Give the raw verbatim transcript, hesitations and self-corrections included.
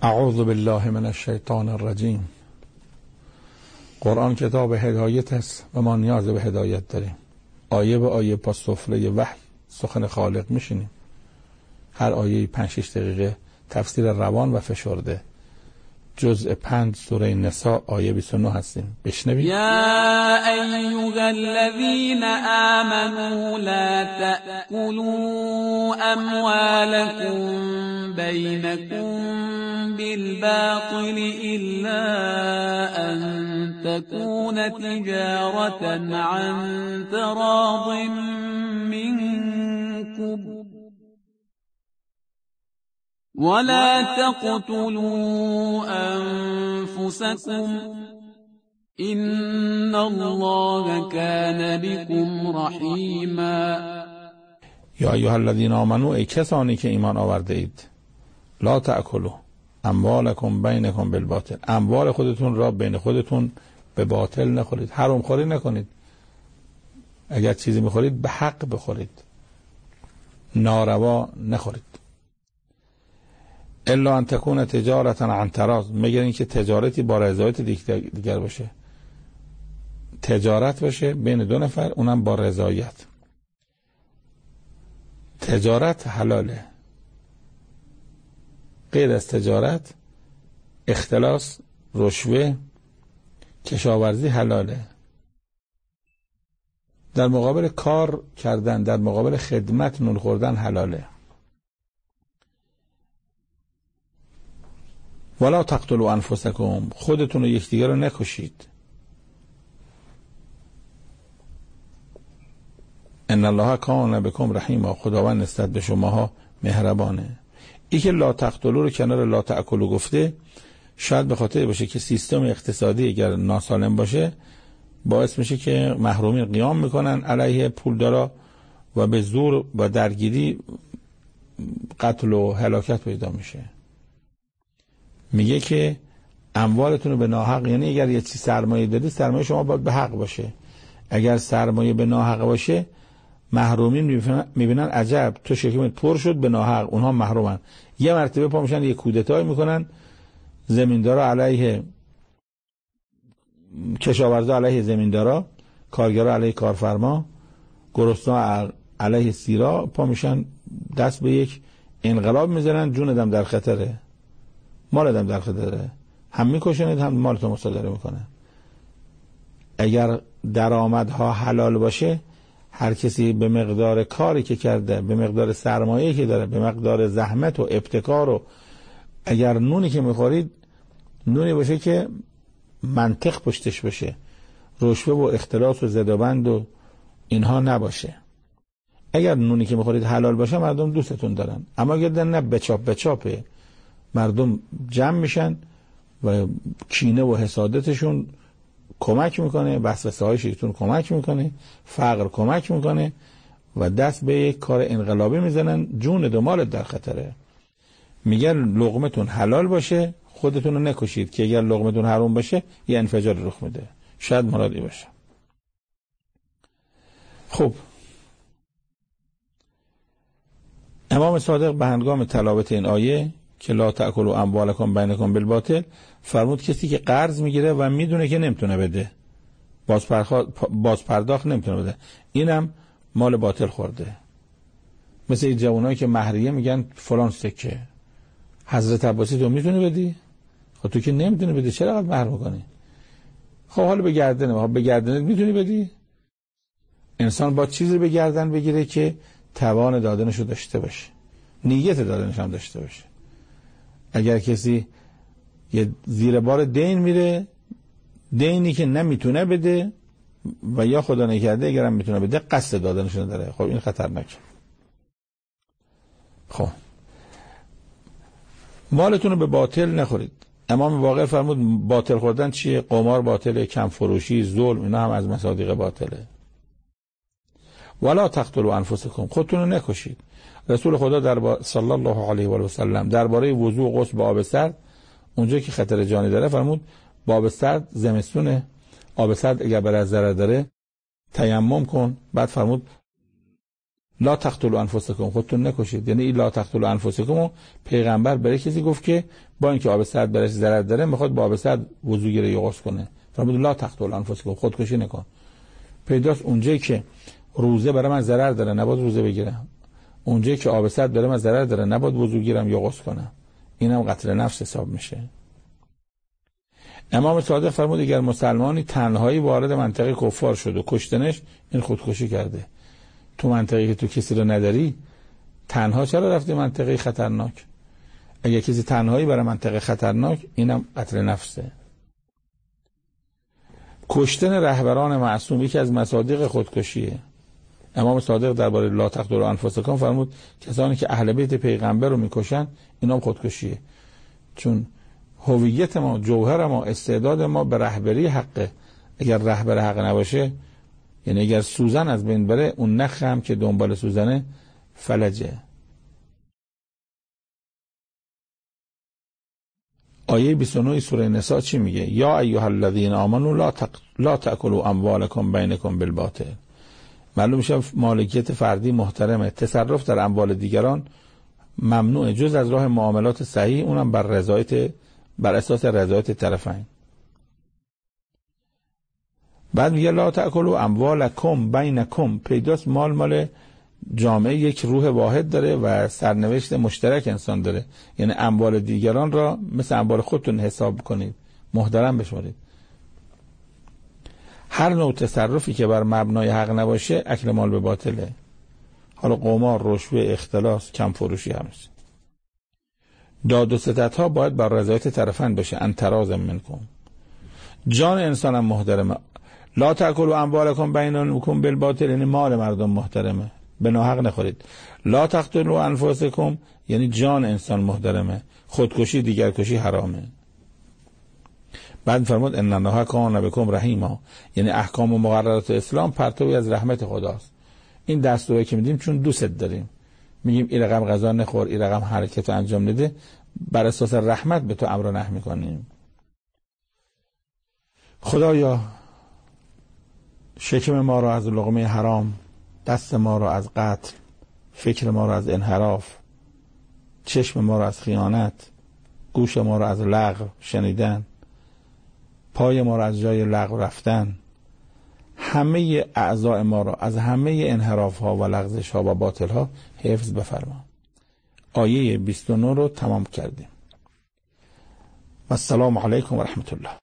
اعوذ بالله من الشیطان الرجیم. قرآن کتاب هدایت است و ما نیاز به هدایت داریم. آیه به آیه با سفره وحی سخن خالق میشینیم. هر آیه پنج شش دقیقه تفسیر روان و فشرده. جزء پنج سوره نساء آیه بیست و نه هستیم. بشنوید. یا ایها الذین آمنوا لا تأکلوا اموالکم بینکم بالباطل الا ان تكون تجارة عن تراض منكم ولا تقتلوا أنفسكم إن الله كان بكم رحیما. یا ایها الذین آمنوا، ای کسانی که ایمان آورده اید، لا تأکلوا اموالکم بینکم بالباطل، اموال خودتون را بین خودتون به باطل نخورید، حرام خوری نکنید. اگر چیزی میخورید به حق بخورید، ناروا نخورید. الا ان تكون تجارة عن تراض، مگر اینکه تجارتی با رضایت دیگر باشه، تجارت باشه بین دو نفر، اونم با رضایت. تجارت حلاله، غیر از تجارت اختلاس، رشوه، کشاورزی حلاله. در مقابل کار کردن، در مقابل خدمت نون خوردن حلاله. ولا تقتلوا انفسکم، خودتون و یکدیگر رو نکشید. ان الله کان بکم رحیما، خداوند نسبت به شماها مهربانه. این که لا تقتلوا رو کنار لا تأکلوا گفته، شاید به خاطر باشه که سیستم اقتصادی اگر ناسالم باشه باعث میشه که محرومین قیام میکنن علیه پولدارا و به زور و درگیری قتل و هلاکت پیدا میشه. میگه که اموالتون رو به ناحق، یعنی اگر یه چیز سرمایه دادی، سرمایه شما باید به حق باشه. اگر سرمایه به ناحق باشه، محرومین میبینن عجب تو شکمت پر شد به ناحق، اونها محرومن. یه مرتبه پا میشن یه کودتای میکنن، زمیندارا علیه کشاورزا علیه زمیندارا، کارگرا علیه کارفرما، گرسنا علیه سیرا، پا میشن دست به یک انقلاب میزنن. جون دم در خطره، مال دم در خطره، هم میکشنید هم مالتون مصادره میکنه. اگر درآمدها حلال باشه، هر کسی به مقدار کاری که کرده، به مقدار سرمایه‌ای که داره، به مقدار زحمت و ابتکار، و اگر نونی که میخورید نونی باشه که منطق پشتش باشه، رشوه و اختلاس و زدابند و اینها نباشه. اگر نونی که میخورید حلال باشه، مردم دوستتون دارن. اما اگر نه بچاپ بچاپه، مردم جمع میشن و کینه و حسادتشون کمک میکنه، وسوسه های شیطان کمک میکنه، فقر کمک میکنه و دست به یک کار انقلابی میزنن. جون دو مالت در خطره. میگن لقمتون حلال باشه، خودتون رو نکشید، که اگر لقمتون حرام باشه یه انفجار رخ میده. شاید مرادی باشه. خب، امام صادق به هنگام تلاوت این آیه که لا تأکلوا اموالکم بینکم بالباطل فرمود کسی که قرض میگیره و میدونه که نمیتونه بده، باز پرداخت نمیتونه بده، اینم مال باطل خورده. مثل این جوانایی که مهریه میگن فلان سکه، حضرت عباسی تو میتونی بدی؟ خب تو که نمیتونی بدی چرا قد مهر میکنی؟ خب حالا به گردنه، به گردنت میتونی بدی؟ انسان با چیزی به گردن بگیره که توان دادنشو داشته باشه، نیت دادنش هم داشته باشه. اگر کسی یه زیر بار دین میره، دینی که نمیتونه بده و یا خدا نکرده اگرم میتونه بده قصد دادنش نداره، خب این خطرناکه. خب مالتون رو به باطل نخورید. امام باقر فرمود باطل خوردن چیه؟ قمار باطله، کم فروشی، ظلم، اینا هم از مصادیق باطله. ولا تقتلوا انفسکم، خودتون رو نکشید. رسول خدا در صلی الله علیه و سلم درباره وضو و غسل با آب سرد، اونجا که خطر جانی داره، فرمود با آب سرد زمستونه، آب سرد اگر برای ضرر داره تیمم کن. بعد فرمود لا تقتلوا انفسکم، خودتون نکشید. یعنی این لا تقتلوا انفسکم پیغمبر برای کسی گفت که با اینکه آب سرد برش ضرر داره میخواد با آب سرد وضو گیره یا غسل کنه، فرمود لا تقتلوا انفسکم، خودکشی نکن. پیداست اونجایی که روزه برای من ضرر داره نباید روزه بگیرم، اونجایی که آب سرد برای من ضرر داره نباید وضو گیرم یا غسل کنم. اینم قتل نفس حساب میشه. امام صادق فرمود اگر مسلمانی تنهایی وارد منطقه کفار شد و کشتنش، این خودکشی کرده. تو منطقه که تو کسی رو نداری تنها چرا رفتی منطقه خطرناک؟ اگر کسی تنهایی برای منطقه خطرناک، اینم قتل نفسه. کشتن رهبران معصوم یکی از مصادیق خودکشیه. امام صادق درباره لا تقتلوا انفسکم فرمود کسانی که اهل بیت پیغمبر رو میکشن اینا خودکشیه. چون هویت ما، جوهر ما، استعداد ما به رهبری حقه. اگر رهبر حق نباشه، یعنی اگر سوزن از بین بره، اون نخ هم که دنبال سوزنه فلجه. آیه بیست و نه سوره نساء چی میگه؟ یا ایها الذین آمنوا لا تق... لا تاکلوا اموالکم بینکم بالباطل. معلوم میشه مالکیت فردی محترمه، تصرف در اموال دیگران ممنوعه جز از راه معاملات صحیح، اونم بر رضایت، بر اساس رضایت طرفین. بعد میگه لا تاکلوا اموالکم بینکم، پیداست مال مال جامعه یک روح واحد داره و سرنوشت مشترک انسان داره. یعنی اموال دیگران را مثل اموال خودتون حساب کنید، محترم بشمارید. هر نوع تصرفی که بر مبنای حق نباشه اکل مال به باطله. حالا قمار، رشوه، اختلاس، کم فروشی هست. داد و ستد ها باید بر رضایت طرفین باشه، ان تراض منکم. جان انسان هم محترمه. لا تاکلوا اموالکم بینکم بالباطل، یعنی مال مردم محترمه، به ناحق نخورید. لا تقتلوا انفسکم یعنی جان انسان محترمه، خودکشی دیگرکشی حرامه. بعد فرمود ان الله کان بکم رحیما، یعنی احکام و مقررات اسلام پرتوی از رحمت خداست. این دستوری که میدیم چون دوست داریم، میگیم این رقم غذا نخور، این رقم حرکت انجام نده، بر اساس رحمت به تو امر و نهی میکنیم. خدایا شکم ما را از لقمه حرام، دست ما را از قتل، فکر ما را از انحراف، چشم ما را از خیانت، گوش ما را از لغو شنیدن، پای ما را از جای لغو رفتن، همه اعضاء ما را از همه انحراف ها و لغزش ها و باطل ها حفظ بفرما. آیه بیست و نه رو تمام کردیم. السلام علیکم و رحمت الله.